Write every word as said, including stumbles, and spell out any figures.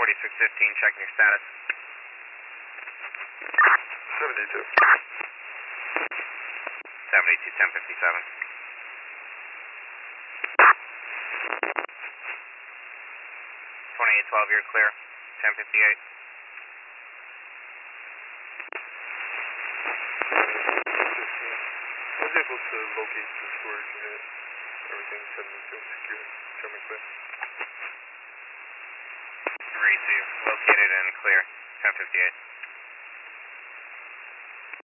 forty-six fifteen, checking your status. seventy-two. seventy-two, ten fifty-seven. twenty-eight twelve, you're clear. ten fifty-eight. I was able to locate the storage unit. Everything's seventy-two secure. Show me clear. Receive. Located and clear. ten fifty-eight.